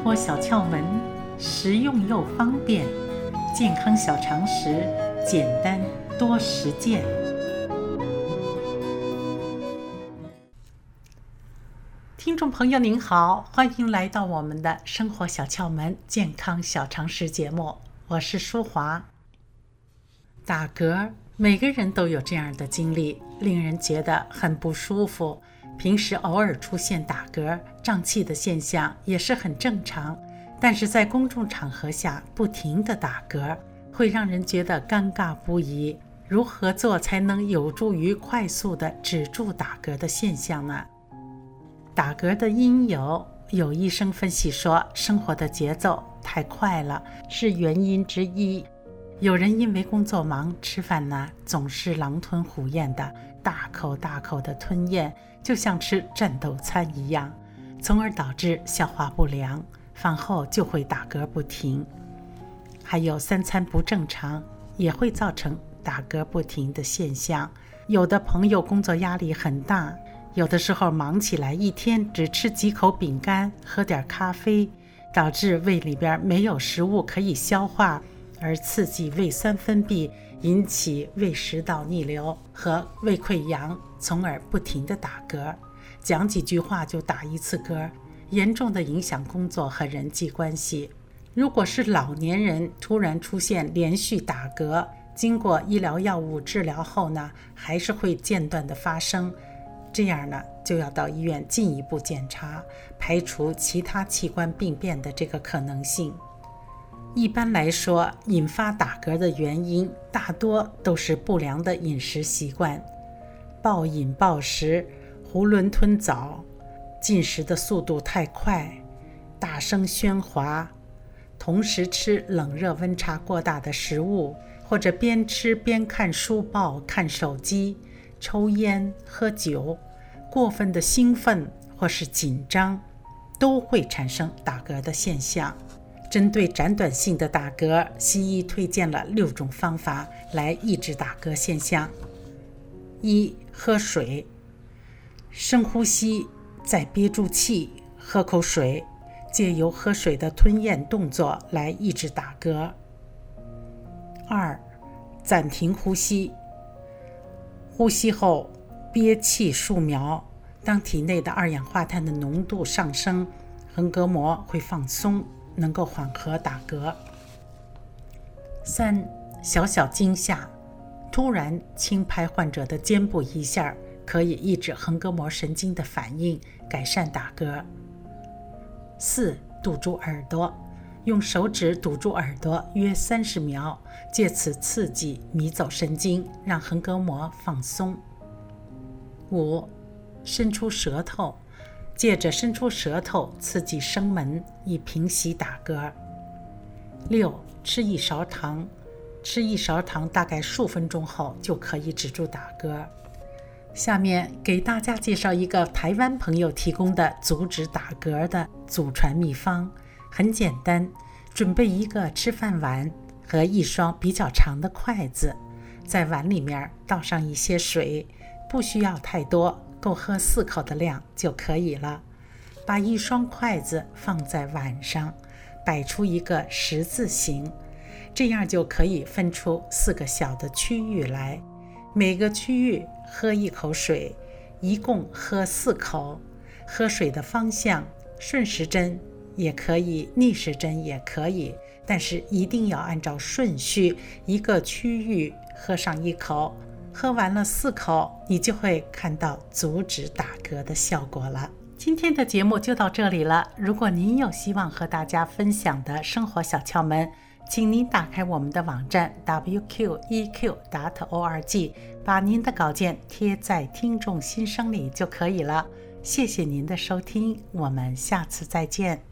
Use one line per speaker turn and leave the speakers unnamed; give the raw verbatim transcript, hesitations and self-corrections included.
活小窍门，实用又方便，健康小常识，简单多实践。听众朋友您好，欢迎来到我们的生活小窍门健康小常识节目，我是舒华。打嗝，每个人都有这样的经历，令人觉得很不舒服。平时偶尔出现打嗝、胀气的现象也是很正常，但是在公众场合下不停地打嗝，会让人觉得尴尬不已。如何做才能有助于快速地止住打嗝的现象呢？打嗝的因由，有医生分析说，生活的节奏太快了，是原因之一。有人因为工作忙，吃饭呢总是狼吞虎咽的，大口大口的吞咽，就像吃战斗餐一样，从而导致消化不良，饭后就会打嗝不停。还有三餐不正常，也会造成打嗝不停的现象。有的朋友工作压力很大，有的时候忙起来一天只吃几口饼干，喝点咖啡，导致胃里边没有食物可以消化，而刺激胃酸分泌，引起胃食道逆流和胃溃疡，从而不停地打嗝。讲几句话就打一次嗝，严重的影响工作和人际关系。如果是老年人突然出现连续打嗝，经过医疗药物治疗后呢，还是会间断的发生，这样呢就要到医院进一步检查，排除其他器官病变的这个可能性。一般来说，引发打嗝的原因大多都是不良的饮食习惯，暴饮暴食、囫囵吞枣、进食的速度太快、大声喧哗、同时吃冷热温差过大的食物，或者边吃边看书报、看手机、抽烟、喝酒，过分的兴奋或是紧张，都会产生打嗝的现象。针对暂短性的打嗝，西医推荐了六种方法来抑制打嗝现象。一、喝水，深呼吸，再憋住气，喝口水，借由喝水的吞咽动作来抑制打嗝。二、暂停呼吸，呼吸后憋气数秒，当体内的二氧化碳的浓度上升，横膈膜会放松，能够缓和打嗝。三、小小惊吓，突然轻拍患者的肩部一下，可以抑制横膈膜神经的反应，改善打嗝。四、堵住耳朵，用手指堵住耳朵约三十秒，借此刺激迷走神经，让横膈膜放松。五、伸出舌头，借着伸出舌头刺激声门，以平息打嗝。六、吃一勺糖，吃一勺糖大概数分钟后就可以止住打嗝。下面给大家介绍一个台湾朋友提供的阻止打嗝的祖传秘方，很简单，准备一个吃饭碗和一双比较长的筷子，在碗里面倒上一些水，不需要太多，够喝四口的量就可以了。把一双筷子放在碗上，摆出一个十字形，这样就可以分出四个小的区域来，每个区域喝一口水，一共喝四口。喝水的方向顺时针也可以，逆时针也可以，但是一定要按照顺序，一个区域喝上一口，喝完了四口，你就会看到阻止打嗝的效果了。今天的节目就到这里了，如果您有希望和大家分享的生活小窍门，请您打开我们的网站 w q e q 点 org， 把您的稿件贴在听众心声里就可以了。谢谢您的收听，我们下次再见。